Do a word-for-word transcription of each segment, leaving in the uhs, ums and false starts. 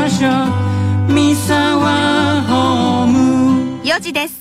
場所三沢ホーム。 よじです。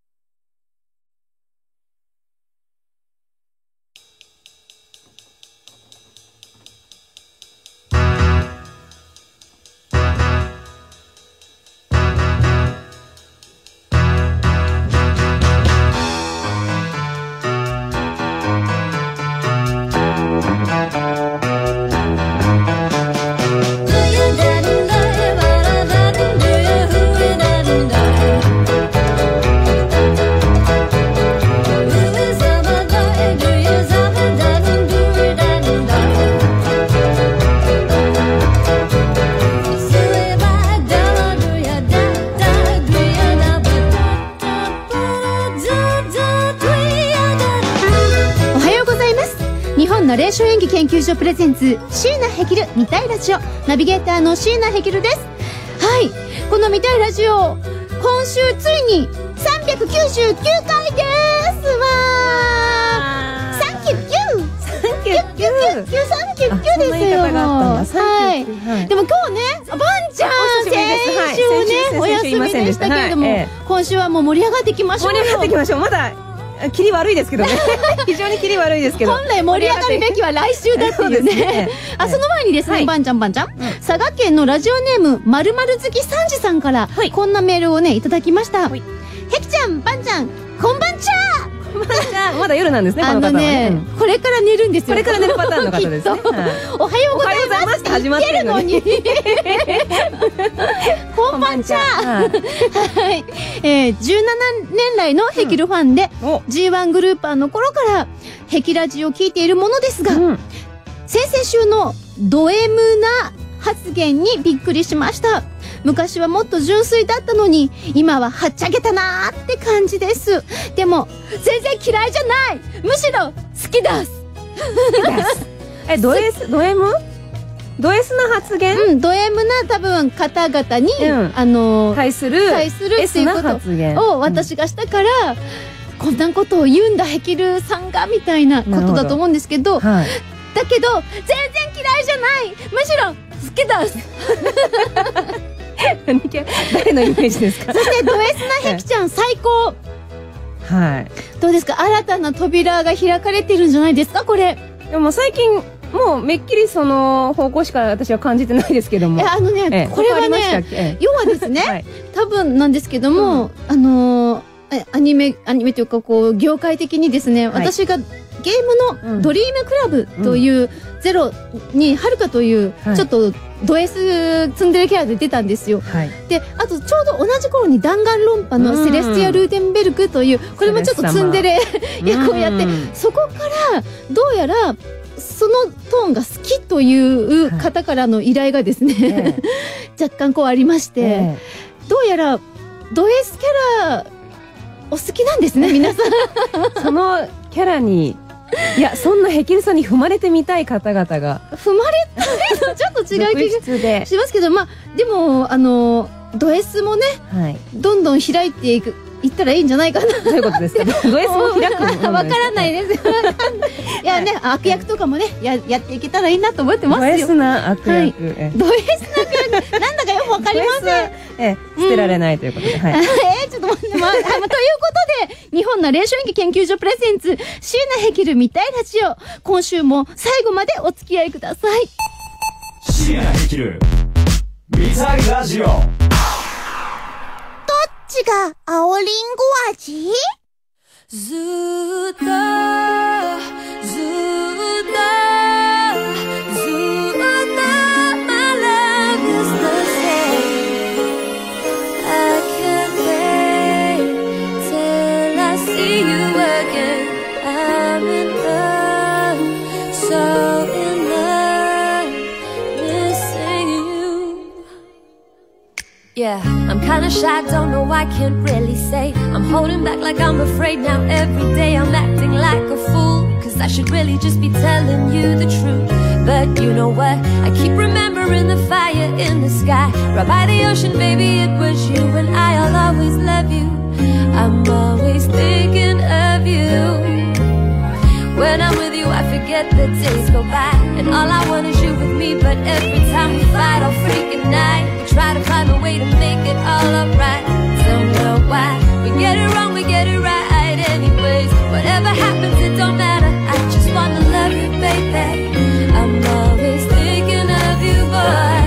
ナレーション演技研究所プレゼンツ椎名ヘキル見たいラジオ、ナビゲーターの椎名ヘキルです。はい、この見たいラジオ、今週ついにさんびゃくきゅうじゅうきゅうかいですわー。サンキューキューサンキューキューキューサンキューキューですよ。はい。でも今日ね、バンちゃん先週ねお休みでしたけれども、今週はもう盛り上がっていきましょう。 盛り上がっていきましょう。まだ切り悪いですけどね非常に切り悪いですけど、 本来盛り上がるべきは来週だっていうねあ、その前にですね、ばんちゃんばんちゃん、佐賀県のラジオネームまるまる好きさんじさんからこんなメールをねいただきました。へきちゃん、ばんちゃん、こんばんちゃー。 こんばんちゃー。まだ夜なんですね、この方はね。 これから寝るんですよ。 これから寝るパターンの方ですね。 おはようございますって始まってるのにこんばんちゃー。はい、えー、じゅうななねん来のヘキルファンで ジーワン グルーパーの頃からヘキラジを聞いているものですが、先々週のド M な発言にびっくりしました。昔はもっと純粋だったのに今ははっちゃけたなーって感じです。でも全然嫌いじゃない、むしろ好きですえ、ド S、ド M？ ド S な発言？ うん、ド M な多分方々に、うん、あのー、 対する対するっていうことを私がしたから、うん、こんなことを言うんだヘキルさんがみたいなことだと思うんですけど、はい、だけど全然嫌いじゃない、むしろ好きです誰のイメージですか？ そしてド S なヘキちゃん最高。はい。どうですか？新たな扉が開かれてるんじゃないですかこれ。 でも最近もうめっきりその方向しか私は感じてないですけども。 いやあのね、ええ、これはね、要はですね、はい、多分なんですけども、うん、あのー、アニメアニメというかこう業界的にですね、はい、私がゲームのドリームクラブというゼロにはるかというちょっとド S ツンデレキャラで出たんですよ。はい、であとちょうど同じ頃に弾丸論破のセレスティア・ルーテンベルクというこれもちょっとツンデレ役をやって、そこからどうやらそのトーンが好きという方からの依頼がですね、はい、若干こうありまして、えー、どうやらド S キャラお好きなんですね皆さんそのキャラにいや、そんなヘキルさんに踏まれてみたい方々が踏まれたいのちょっと違う気がしますけど、まあでもあのド S もね、はい、どんどん開いていくいったらいいんじゃないかな。 どういうことですか？ド S も開くのわからないです。いやね、悪役とかもね、ややっていけたらいいなと思ってますよ。 ド S な悪役。はい、 ド S な悪役なんだかよくわかりません。 ええ、捨てられないということで。はい。 えー、ちょっと待って、まあ、ということで、日本ナレーション演技研究所プレゼンツ、椎名ヘキル見たいラジオ。今週も最後までお付き合いください。 椎名ヘキル見たいラジオ。 どっちが青りんご味？ ずっとずっとずっと My love is the same. I can't wait till I see you again. I'm in love, so in love, missing you. Yeah, I'm kinda shy, don't know why, can't really say. I'm holding back like I'm afraid now. Every day I'm acting like a fool, cause I should really just be telling you the truth. But you know what, I keep remembering the fire in the sky right by the ocean, baby, it was you. And I'll always love you, I'm always thinking of you. When I'm with you, I forget the days go by. And all I want is you with me. But every time we fight all freaking night, we try to find a way to make it all alright. Don't know why. We get it wrong, we get it right anyways. Whatever happens, it don't matter. I just wanna love you, baby. I'm always thinking of you, boy.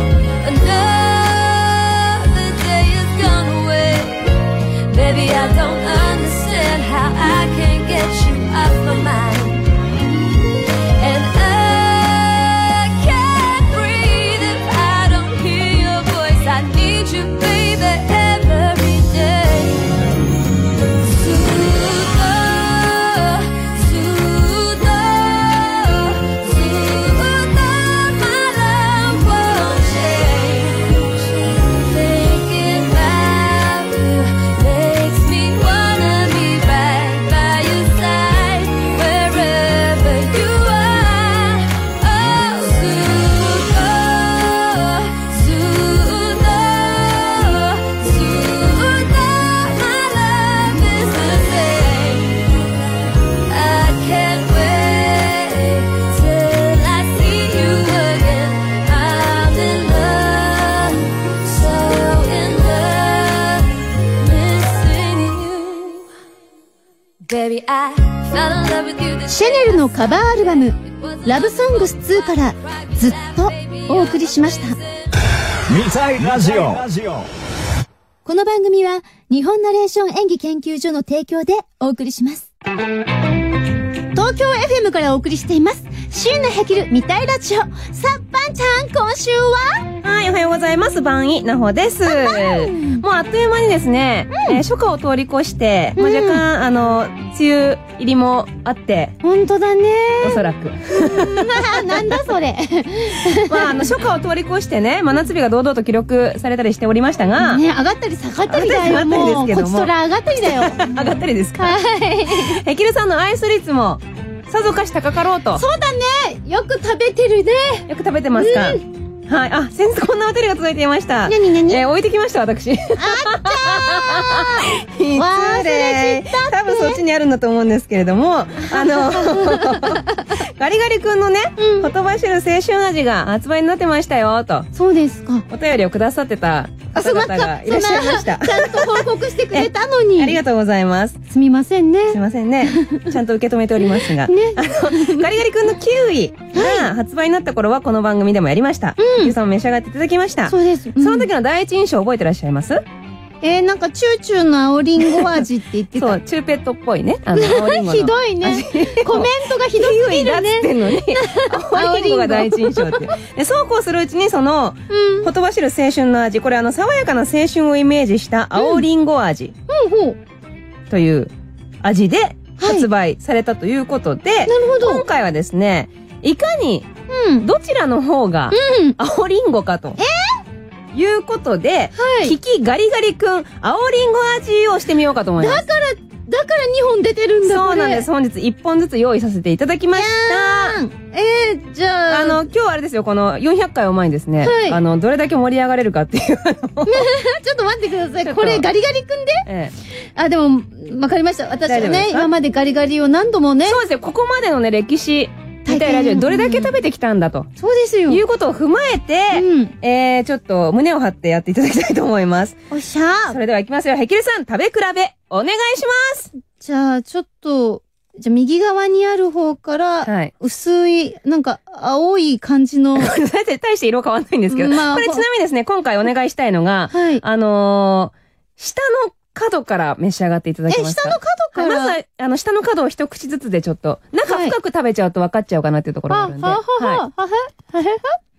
Another day has gone away. Baby, I don't understand how I can't get you off my mind. And I can't breathe if I don't hear your voice. I need you, baby, every day. Soother, soother, soother, my love won't change. Thinking about you makes me wanna be right by your side, wherever you are. Oh, soother, soother, soother, my love is the same. I can't wait till I see you again. I'm in love, so in love, missing you. Baby, I fell in love with you this シェネルのカバーアルバム「ラブソングスツー」からずっとお送りしました。 見たいラジオ。 この番組は日本ナレーション演技研究所の提供でお送りします。東京 エフエム からお送りしています椎名ヘキル見たいラジオ。さあパンちゃん、今週ははい、おはようございます。番井なほです。もうあっという間にですね、えー初夏を通り越して、まあ、若干、あの、梅雨入りもあって、 本当だね。 おそらく。 なんだそれ。 まあ、あの、初夏を通り越してね、真夏日が堂々と記録されたりしておりましたが、 ね、上がったり下がったりだよ。 上がったり下がったりですけどももうこちとら上がったりだよ。 上がったりですか。 はい。 ヘキルさんのアイス率も、さぞかし高かろうと。 そうだね。よく食べてるね。 よく食べてますか。はい。あ、先日こんなお便りが届いていました。 なになにえー、置いてきました、私。あったー忘れちったって多分そっちにあるんだと思うんですけれども、あの、ガリガリ君のね、 うんほとばしる青春味が発売になってましたよ、と。 そうですか。 お便りをくださってた方々がいらっしゃいました。 ちゃんと報告してくれたのに。 ありがとうございます。 すみませんね。 すいませんね。ちゃんと受け止めておりますが。 ね。 あの、ガリガリ君のキウイが発売になった頃はこの番組でもやりました。 うんゆうさんも召し上がっていただきました。 そうです。 その時の第一印象覚えてらっしゃいます？ えー、なんかチューチューの青リンゴ味って言ってた。 そう、チューペットっぽいね。あの、青リンゴのひどいね。コメントがひどすぎるキウイだっつってね。 んのに、青リンゴが第一印象って。で、そうこうするうちにその、 うん。 ほとばしる青春の味、これあの、爽やかな青春をイメージした青リンゴ味ほうほう。 という味で発売されたということで、 なるほど。 今回はですね、いかにうん。 どちらの方がうん。 青リンゴかと。いうことで、 はい。 キキガリガリ君、青リンゴ味をしてみようかと思います。 だから、だからにほん出てるんだ。 そうなんです。本日いっぽんずつ用意させていただきました。 す。えー、じゃあ、 あの、今日はあれですよ、このよんひゃっかいを前にですね、 はいあの、どれだけ盛り上がれるかっていう、あの、 ちょっと待ってください。 ちょっとこれガリガリくんでええあ、でも、わかりました。私はね、 大丈夫ですか今までガリガリを何度もね。 そうですよ、ここまでのね、歴史、 体験みたいなラジオ、どれだけ食べてきたんだと、 そうですよ。 いうことを踏まえて、 うん。 えー、ちょっと胸を張ってやっていただきたいと思います。 おっしゃそれでは行きますよ。ヘキルさん、食べ比べ、お願いしますじゃあ、ちょっと、じゃあ右側にある方から、 はい。 薄い、なんか、青い感じの、 大体大して色変わんないんですけど、 まあこれちなみにですね、今回お願いしたいのが、 はい。 あのー、下の角から召し上がっていただけえ、 ますか？ 下の角はい、 から。 まずは、あの、下の角を一口ずつでちょっと、中深く食べちゃうと分かっちゃうかなっていうところがあは、 るんで。 は、は、は、は、は、は、は、冷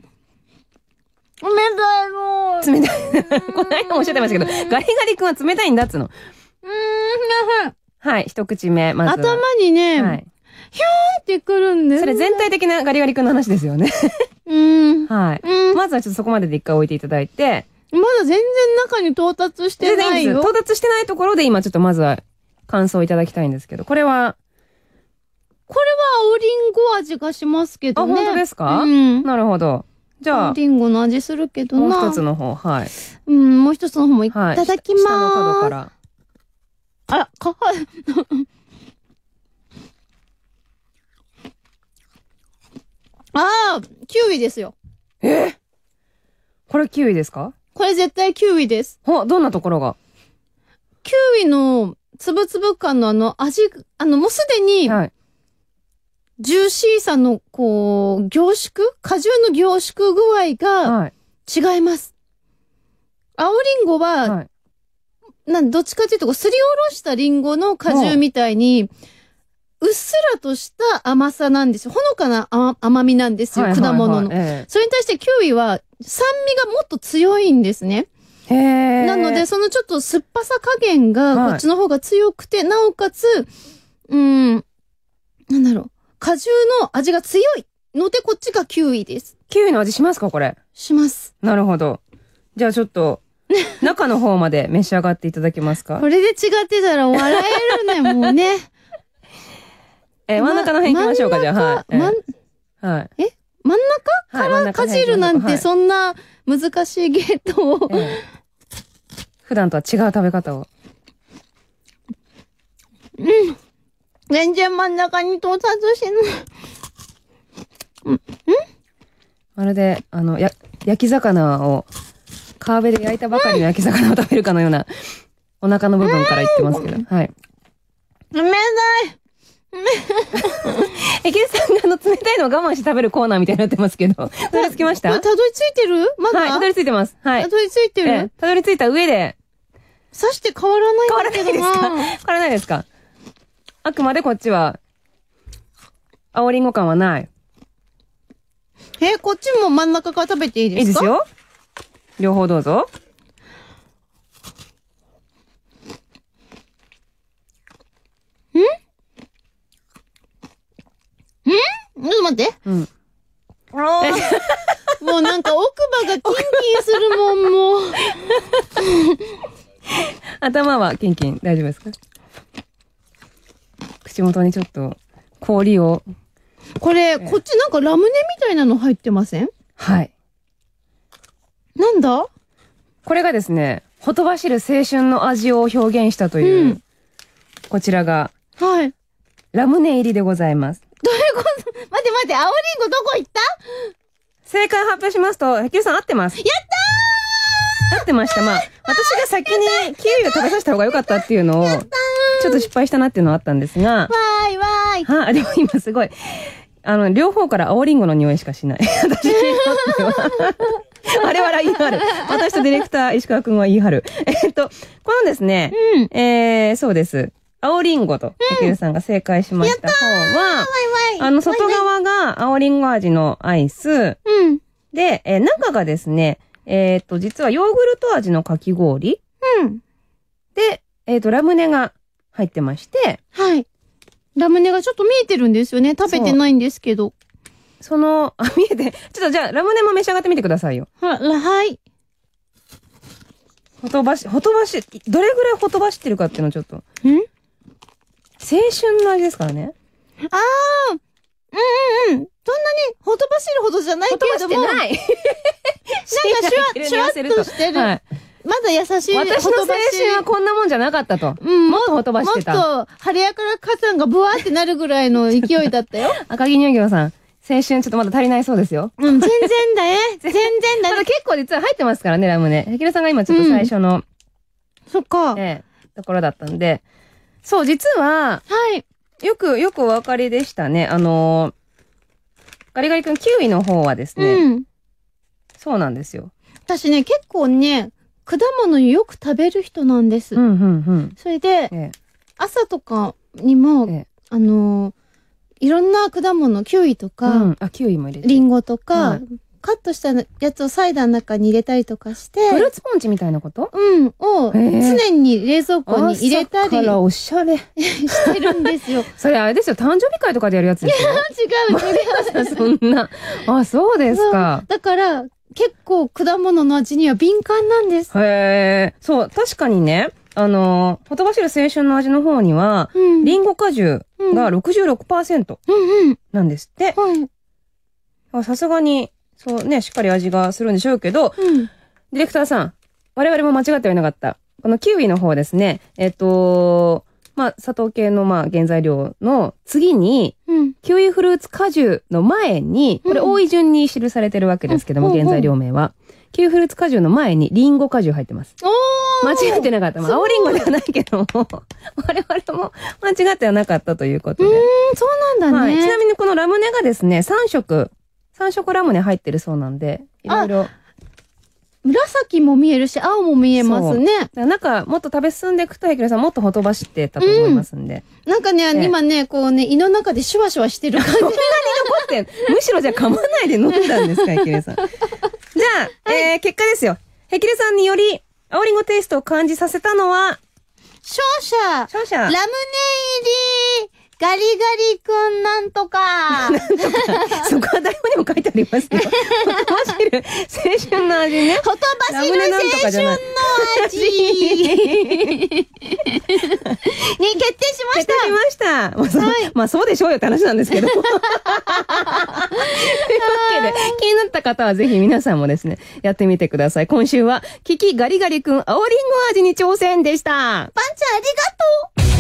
たいもう。 冷たい。この間もおっしゃってましたけど、ガリガリ君は冷たいんだっつの。 うーん、やばい。 はい、一口目、まずは。 頭にね、 はい。 ヒューンってくるんです。 それ全体的なガリガリ君の話ですよね。 うーん。 はい。 うん。 まずはちょっとそこまでで一回置いていただいて、 まだ全然中に到達して全然いいです。 ないよ。 到達してないところで今ちょっとまずは感想いただきたいんですけど、これは、 これは青リンゴ味がしますけあ、 どね。 本当ですか？ うん。 なるほど。じゃあ、 青リンゴの味するけどもうな。 一つの方、はい。 うん、もう一つの方もいたはい。 だきまーす。 下の角から。 あら、かわいい。 ああ、キウイですよ。 えー、これキウイですか？ これ絶対キウイです。 ほ、どんなところが？ キウイのつぶつぶ感のあの味、あのもうすでに、 はい。 ジューシーさのこう、凝縮果汁の凝縮具合がはい。 違います。青リンゴは、 はい。 なんどっちかというとこう、すりおろしたリンゴの果汁みたいに、うっすらとした甘さなんですよ。ほのかな甘甘みなんですよ、 はいはいはい果物の。 えそれに対してキウイは酸味がもっと強いんですね。 えへー。 なので、そのちょっと酸っぱさ加減がはいこっちの方が強くて、なおかつ、うーん、なんだろう、果汁の味が強いので、こっちがキウイです。 キウイの味しますかこれ？ します。 なるほど。じゃあちょっと、中の方まで召し上がっていただけますか？ これで違ってたら笑えるね、もうね。 えー、真ん中の辺行きましょうか、じゃあ。はい。 真んえーはい。 え真ん中はいからかじるなんて、 はいそんな難しいゲートを。 ええ普段とは違う食べ方を。 全然真ん中に到達しない。 まるで、あの、や、焼き魚を、川辺で焼いたばかりの焼き魚を食べるかのような、お腹の部分から言ってますけど。はい。 冷たい。 え、ケイさんがあの、冷たいのを我慢して食べるコーナーみたいになってますけど。たどり着きましたこれたどり着いてるまだ、 はい、たどり着いてます。はい。 たどり着いてる、 ええたどり着いた上で、 刺して変わらないん変わらだけどないですかな。 変わらないですかあくまでこっちは、青りんご感はない。 え、こっちも真ん中から食べていいですか？ いいですよ。両方どうぞ。 ちょっと待って。 うん。 もうなんか奥歯がキンキンするもん、もう。 頭はキンキン大丈夫ですか？口元にちょっと氷を。 これ、こっちなんかラムネみたいなの入ってません？ はい。 なんだ？ これがですね、ほとばしる青春の味を表現したという、 うん、 こちらが、 はい。 ラムネ入りでございます。 どういうこと？待って待って、青リンゴどこ行った？ 正解発表しますと、ヘキューさん合ってます。やったー合ってました。まあ、私が先にキウイを食べさせた方が良かったっていうのを、ちょっと失敗したなっていうのはあったんですが、 わーいわーい。 はあ、でも今すごい、あの、両方から青リンゴの匂いしかしない。私にとっては。あれは言い張る。私とディレクター石川くんは言い張る。えっと、このですね、 うん。 えー、そうです。青リンゴと、ヘキューさんが正解しました方は、 わいわい。 あの、外側が青リンゴ味のアイス。 うん。 で、えー中がですね、えっと、実はヨーグルト味のかき氷。 うん。 で、えっと、ラムネが入ってまして、 はい。ラムネがちょっと見えてるんですよね。食べてないんですけど。 その、あ、見えて、ちょっとじゃあ、ラムネも召し上がってみてくださいよ。 は、はい。 ほとばし、ほとばし、どれぐらいほとばしってるかっていうのをちょっと。 ん青春の味ですからね。 あー。うんうんうん。そんなにほとばしるほどじゃないけれども。 ほとばしてない。 なんかシュワ、シュワっとしてる。 はい。 まだ優しい。 私の青春はこんなもんじゃなかったと。 うん、 もっとほとばしてた。 もっと、晴れやから火山がブワーってなるぐらいの勢いだったよ。 赤木乳業さん、青春ちょっとまだ足りないそうですよ。 うん、全然だね。全然だね。 ただ結構実は入ってますからね、ラムネ。ヘキルさんが今ちょっと最初の、 そっか。 ええ、ところだったんで。そう、実は、 はい。 よく、よくお分かりでしたね。あのー、ガリガリ君、キウイの方はですね、 うん。 そうなんですよ。 私ね、結構ね、果物よく食べる人なんです。 うん、うん、うん。 それで、 ええ、 朝とかにも、 ええ、 あのー、いろんな果物、キウイとか、 うん、あ、キウイも入れて。 リンゴとか、 はいカットしたやつをサイダーの中に入れたりとかして、 フルーツポンチみたいなこと？ うん、をへえ常に冷蔵庫に入れたり朝からおしゃれ。 してるんですよ。 それあれですよ、誕生日会とかでやるやつですよ。 違う違う。 そんな。あ、そうですか。 だから、結構果物の味には敏感なんです。 へえ。そう、確かにね、あのー、ほとばしる青春の味の方には、 うん。 リンゴ果汁が ろくじゅうろくパーセントうんうん。 なんですって。 はい。 さすがに、そうね、しっかり味がするんでしょうけど、 うん。 ディレクターさん、我々も間違ってはいなかった。このキウイの方はですね、えっと、 まあ、砂糖系のまあ原材料の次に、 うん。 キウイフルーツ果汁の前に、これ多い順に記されてるわけですけども、 うん原材料名は。キウイフルーツ果汁の前にリンゴ果汁入ってます。 おー間違ってなかった。まあ、青リンゴではないけども、我々も間違ってはなかったということで。 うーん、そうなんだね。 はい。ちなみにこのラムネがですね、さん色、さん色ラムネ入ってるそうなんで、いろいろ。 紫も見えるし、青も見えますね。 なんか、もっと食べ進んでいくと、ヘキレさんもっとほとばしってたと思いますんで。 うん、なんかね、 ええ、 今ね、こうね、胃の中でシュワシュワしてる感じ。 そんなに残ってんむしろじゃあ噛まないで飲んだんですか、ヘキレさん。じゃあ、はい、えー、結果ですよ。ヘキレさんにより、青リンゴテイストを感じさせたのは、 勝者勝者ラムネ入りガリガリくんなんとかなんとか、そこは台本にも書いてありますよ。ほとばしる青春の味ね。 ほとばしる青春の味に決定しました。 決定しました。まあ、そう、はい、まあそうでしょうよって話なんですけど。というわけで、気になった方はぜひ皆さんもですね、やってみてください。今週は、キキガリガリくん青リンゴ味に挑戦でした。 パンチありがとう。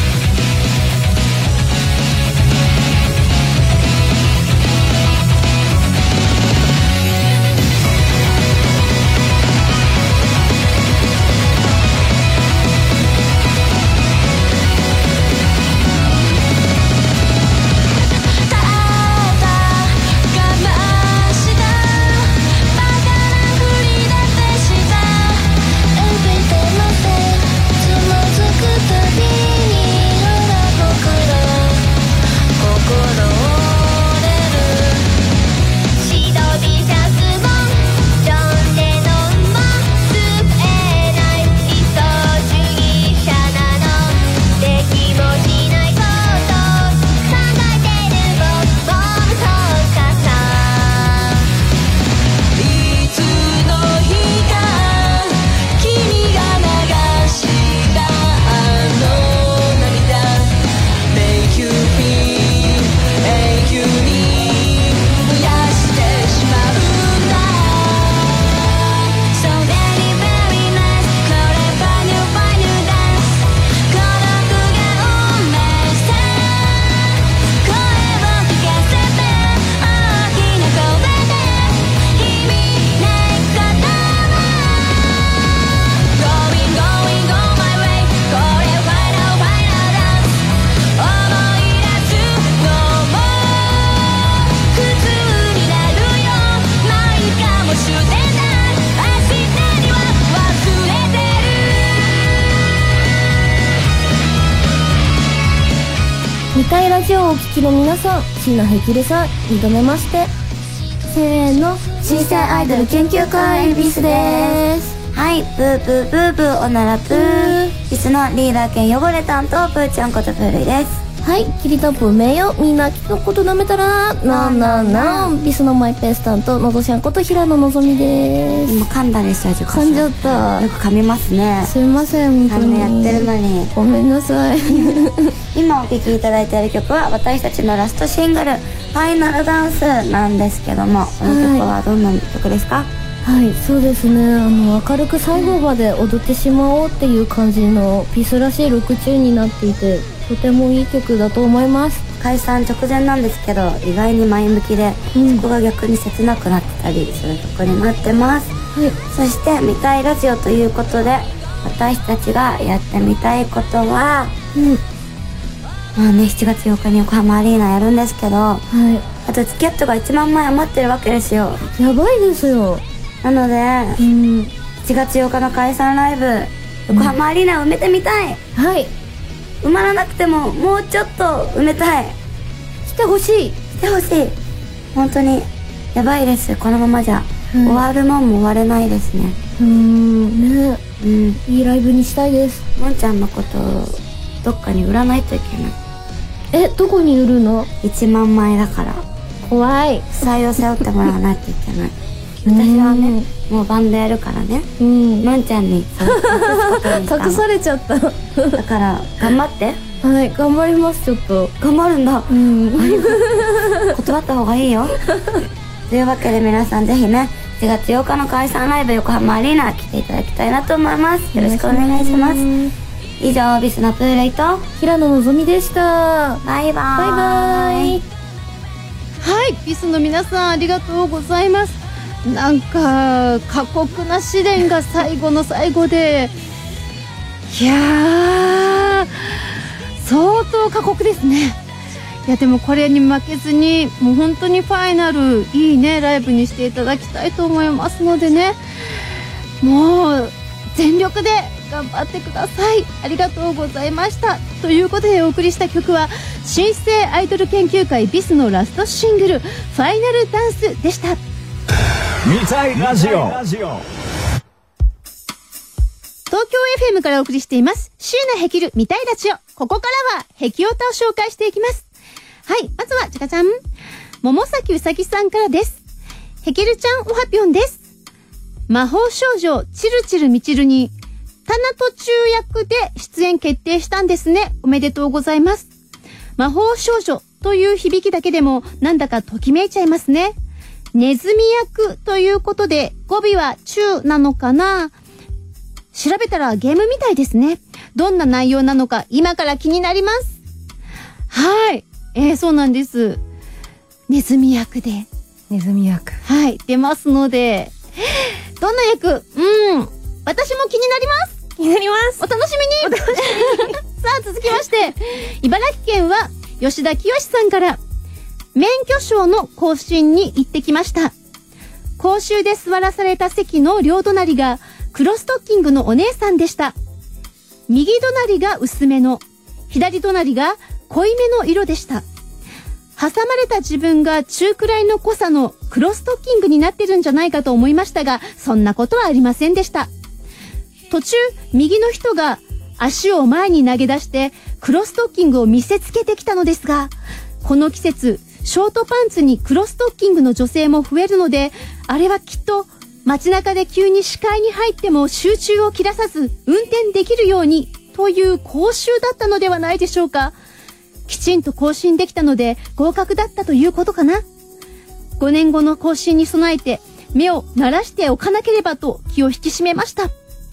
にかいラジオをお聞きの皆さん、椎名ヘキレさん、認めまして。せーの、新生アイドル研究会エビスです。 はい、ブーブーブーブーおならプー。ビスのリーダー兼汚れ担当、プーちゃんことプールイです。 はい、キリトップ名誉、みんな聞くことなめたら、なーなーなー。ビスのマイペース担当、のぞちゃんこと平野のぞみです。 今噛んだでしょ、 噛んじゃった。 よく噛みますね。 すいません、本当に。 やってるのに。 ごめんなさい。 今お聴きいただいている曲は、私たちのラストシングル、ファイナルダンスなんですけども、この曲はどんな曲ですか？ はい、そうですね。あの、明るく最後まで踊ってしまおうっていう感じのピースらしいロックチューンになっていて、とてもいい曲だと思います。 解散直前なんですけど、意外に前向きで、うん、そこが逆に切なくなってたりする曲になってます。はい、そして未開ラジオということで、私たちがやってみたいことは、うん、まあね、しちがつようかに横浜アリーナやるんですけど、はい、あとチケットがいちまんまい余ってるわけですよ。 やばいですよ。 なので、うん、しちがつようかの解散ライブ、横浜アリーナを埋めてみたい、 うん、はい。 埋まらなくてももうちょっと埋めたい。 来てほしい。 来てほしい。本当にやばいです。このままじゃ、うん、終わるもんも終われないですね。 うーんね、 うん、 いいライブにしたいです。 もんちゃんのことをどっかに売らないといけない。 え、どこに売るの？ いちまんまいだから怖い。 負債を背負ってもらわないといけない。私はね、もうバンドやるからね、うん、のんちゃんに託されちゃった。 だから頑張って。 はい、頑張ります。ちょっと頑張るんだ、うん、断った方がいいよ。というわけで皆さんぜひね、しちがつようかの解散ライブ横浜アリーナ来ていただきたいなと思います。よろしくお願いします。 以上、ビスのプールイと平野のぞみでした。 バイバーイ。 バイバイ。 はい、ビスの皆さんありがとうございます。なんか過酷な試練が最後の最後で、いやー相当過酷ですね。いやでもこれに負けずに、もう本当にファイナルいいねライブにしていただきたいと思いますのでね、もう全力で頑張ってください。ありがとうございました。ということでお送りした曲は新生アイドル研究会ビスのラストシングルファイナルダンスでした。 見たいラジオ。 東京 エフエム からお送りしています椎名ヘキル見たいラジオ。ここからはヘキオタを紹介していきます。はい、まずはちかちゃん、桃崎うさぎさんからです。ヘキルちゃんおはぴょんです。魔法少女チルチルミチルにタナト中役で出演決定したんですね。おめでとうございます。魔法少女という響きだけでもなんだかときめいちゃいますね。ネズミ役ということで語尾は中なのかな。調べたらゲームみたいですね。どんな内容なのか今から気になります。はい、えー、そうなんです。ネズミ役でネズミ役はい出ますので、どんな役、うん私も気になります。 気になります。 お楽しみに。さあ続きまして、茨城県は吉田清さんから、免許証の更新に行ってきました。講習で座らされた席の両隣が黒ストッキングのお姉さんでした。右隣が薄めの、左隣が濃いめの色でした。挟まれた自分が中くらいの濃さの黒ストッキングになってるんじゃないかと思いましたが、そんなことはありませんでした。途中、右の人が足を前に投げ出して黒ストッキングを見せつけてきたのですが、この季節、ショートパンツに黒ストッキングの女性も増えるので、あれはきっと街中で急に視界に入っても集中を切らさず運転できるようにという講習だったのではないでしょうか。きちんと更新できたので合格だったということかな。ごねんごの更新に備えて目を慣らしておかなければと気を引き締めました。も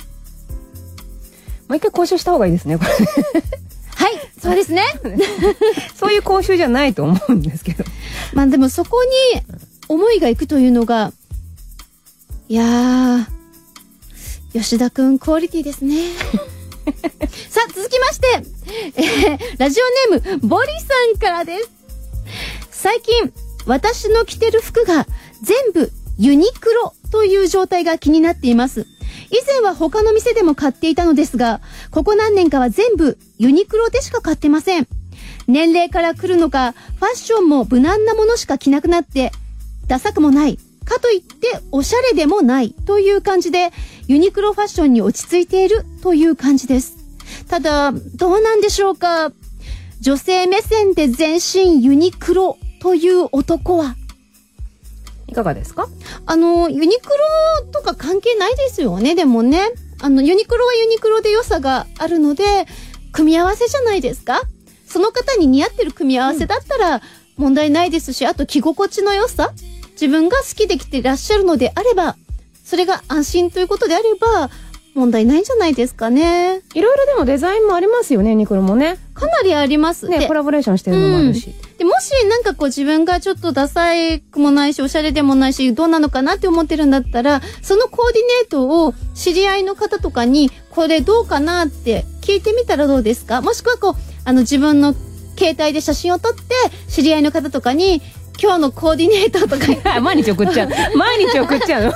う一回講習した方がいいですね、これ。 はい、そうですね。 そういう講習じゃないと思うんですけど。 まあでもそこに思いがいくというのが、いやー、吉田くんクオリティですね。さあ続きまして、えー、ラジオネームボリさんからです。最近私の着てる服が全部ユニクロという状態が気になっています。以前は他の店でも買っていたのですが、ここ何年かは全部ユニクロでしか買ってません。年齢から来るのか、ファッションも無難なものしか着なくなって、ダサくもない、かといっておしゃれでもないという感じで、ユニクロファッションに落ち着いているという感じです。ただ、どうなんでしょうか。女性目線で全身ユニクロという男はいかがですか？ あの、ユニクロとか関係ないですよね、でもね。あの、ユニクロはユニクロで良さがあるので、組み合わせじゃないですか？その方に似合ってる組み合わせだったら問題ないですし、あと着心地の良さ、自分が好きで着てらっしゃるのであれば、それが安心ということであれば、問題ないんじゃないですかね。 いろいろでもデザインもありますよね、ユニクロもね。 かなりありますね。コラボレーションしてるのもあるし。 うん、でもしなんかこう自分がちょっとダサいくもないし、おしゃれでもないし、どうなのかなって思ってるんだったら、そのコーディネートを知り合いの方とかに、これどうかなって聞いてみたらどうですか？もしくはこう、あの自分の携帯で写真を撮って、知り合いの方とかに、今日のコーディネートとか毎日送っちゃう。毎日送っちゃうの。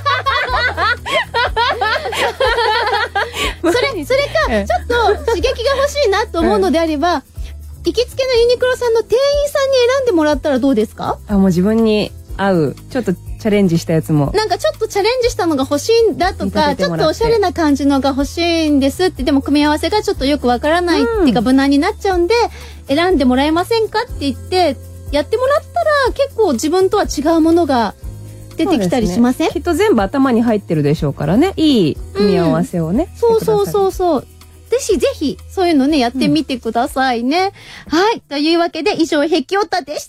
それ、それか、ちょっと刺激が欲しいなと思うのであれば、行きつけのユニクロさんの店員さんに選んでもらったらどうですか？ あ、もう自分に合う、ちょっとチャレンジしたやつも。 なんかちょっとチャレンジしたのが欲しいんだとか、ちょっとおしゃれな感じのが欲しいんですって、でも組み合わせがちょっとよくわからないっていうか無難になっちゃうんで、選んでもらえませんかって言って、やってもらったら結構自分とは違うものが出てきたりしません？ ね、きっと全部頭に入ってるでしょうからね。いい組み合わせをね。 うん、そうそうそうそう。ぜひぜひ、そういうのね、やってみてくださいね。うん、はい。というわけで、以上、ヘキオタでした。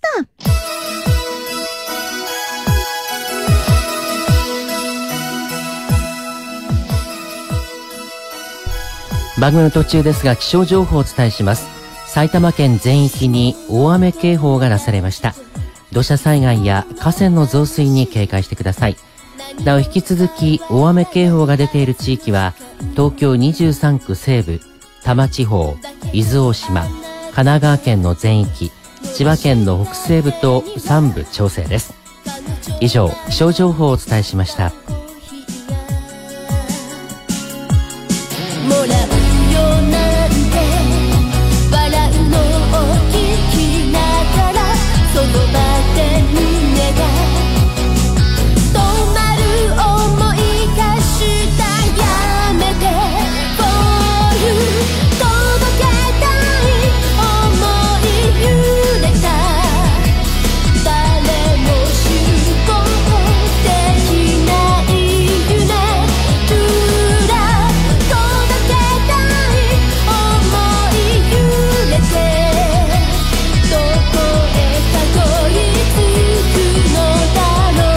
番組の途中ですが気象情報をお伝えします。埼玉県全域に大雨警報が出されました。土砂災害や河川の増水に警戒してください。なお引き続き大雨警報が出ている地域は東京にじゅうさんく西部、多摩地方、伊豆大島、神奈川県の全域、千葉県の北西部と南部調整です。以上、気象情報をお伝えしました。 もらうよなんて笑うのを聞きながらその場で胸が止まる思いがしたやめて For you 届けたい想い揺れた誰も執行できない夢裏届けたい想い揺れてどこへたどり着くのだろ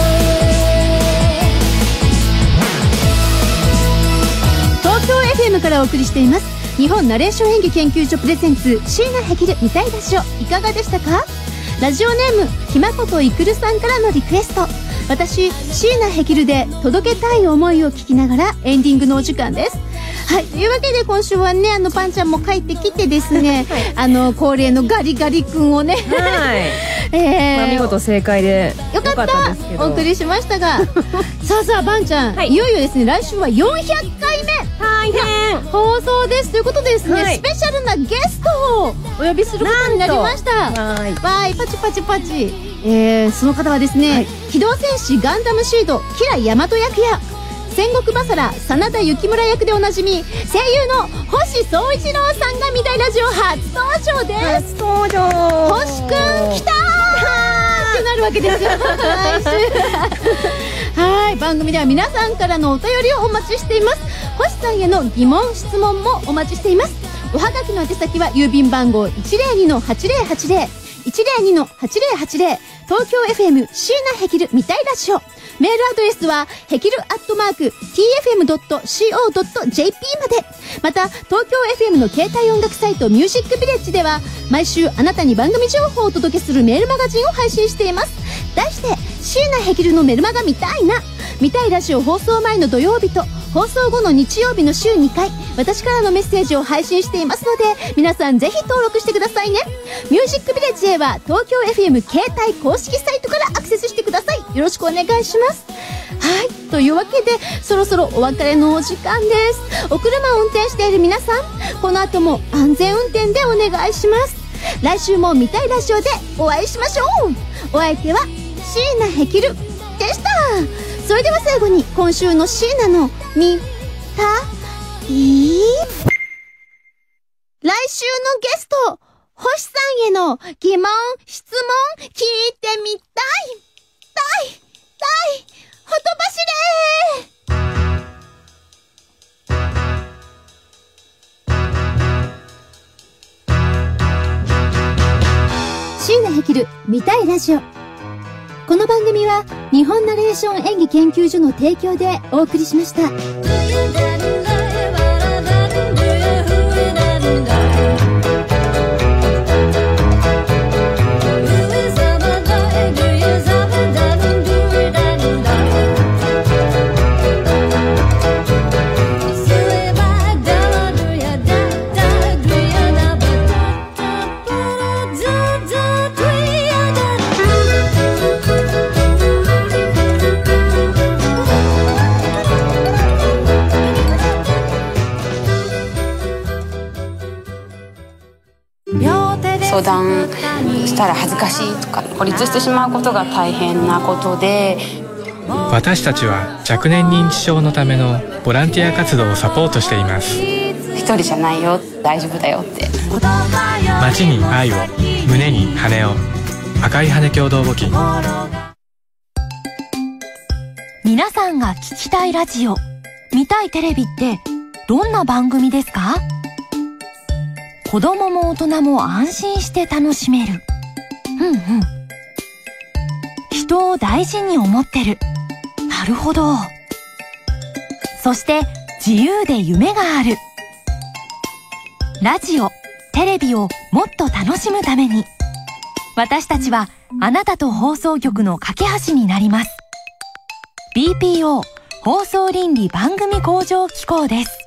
う。 東京 エフエム からお送りしています日本ナレーション演技研究所プレゼンツ椎名ヘキル見たいラジオ、いかがでしたか？ラジオネームひまこといくるさんからのリクエスト、私椎名ヘキルで届けたい思いを聞きながらエンディングのお時間です。はい、というわけで今週はね、あのパンちゃんも帰ってきてですね、はい、あの恒例のガリガリ君をね、はいえーまあ、見事正解でよかった、よかったですけどお送りしましたがさあさあパンちゃん、はい、いよいよですね、来週はよんひゃっかいめ大変放送ですということでですね、はい、スペシャルなゲストをお呼びすることになりました。はいわーいパチパチパチ、えー、その方はですね、はい、機動戦士ガンダムシードキラヤマト役や戦国バサラ真田幸村役でおなじみ声優の星総一郎さんが見たいラジオ初登場です。 初登場星くん来たーってなるわけですよ来週はい番組では皆さんからのお便りをお待ちしています。星さんへの疑問質問もお待ちしています。おはがきの宛先は郵便番号 いちまるにのはちぜろはちぜろ いちまるにのはちぜろはちぜろ 東京 エフエム 椎名ヘキル見たいラジオ、メールアドレスはヘキルアットマーク ティーエフエムドットコードットジェーピー まで。また東京 エフエム の携帯音楽サイトミュージックビレッジでは毎週あなたに番組情報をお届けするメールマガジンを配信しています。題して椎名ヘキルのメルマガ見たいな、見たいラジオ放送前の土曜日と放送後の日曜日の週にかい、私からのメッセージを配信していますので皆さんぜひ登録してくださいね。ミュージックビレッジへは東京 エフエム 携帯公式サイトからアクセスしてください。よろしくお願いします。はい、というわけでそろそろお別れのお時間です。お車を運転している皆さん、この後も安全運転でお願いします。来週も見たいラジオでお会いしましょう。お相手は椎名ヘキルでした。それでは最後に今週の椎名の見たい、来週のゲスト星さんへの疑問質問聞いてみたいたいたいほとばしれー。椎名ヘキル見たいラジオ、この番組は日本ナレーション演技研究所の提供でお送りしました。 相談したら恥ずかしいとか孤立してしまうことが大変なことで、 私たちは若年認知症のためのボランティア活動をサポートしています。 一人じゃないよ、大丈夫だよって。 街に愛を、胸に羽を、赤い羽共同募金。 皆さんが聞きたいラジオ、見たいテレビってどんな番組ですか？子供も大人も安心して楽しめる。うんうん。人を大事に思ってる。なるほど。そして自由で夢がある。 ラジオ、テレビをもっと楽しむために、私たちはあなたと放送局の架け橋になります。ビーピーオー 放送倫理番組向上機構です。